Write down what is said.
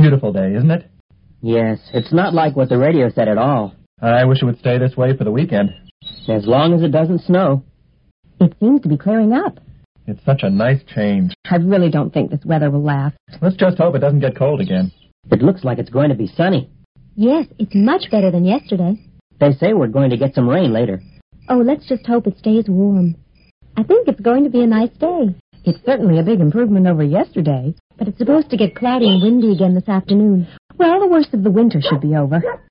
beautiful day, isn't it? Yes, it's not like what the radio said at all. I wish it would stay this way for the weekend. As long as it doesn't snow. It seems to be clearing up. It's such a nice change. I really don't think this weather will last. Let's just hope it doesn't get cold again. It looks like it's going to be sunny. Yes, it's much better than yesterday. They say we're going to get some rain later. Oh, let's just hope it stays warm. I think it's going to be a nice day. It's certainly a big improvement over yesterday, but it's supposed to get cloudy and windy again this afternoon. Well, the worst of the winter should be over.